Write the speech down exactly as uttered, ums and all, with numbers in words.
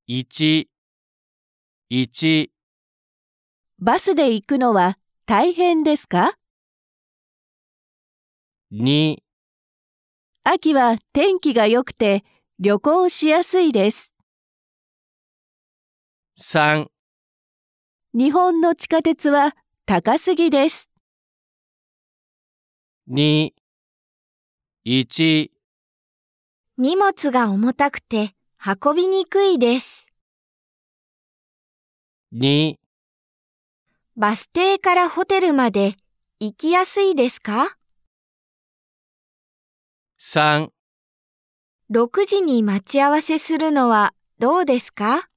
いち、いち、 バスで行くのは大変ですか？ に、 秋は天気が良くて旅行しやすいです。 さん、 日本の地下鉄は高すぎです。 に、いち、 荷物が重たくて運びにくいです。 に、 バス停からホテルまで行きやすいですか？ さん、 ろくじに待ち合わせするのはどうですか？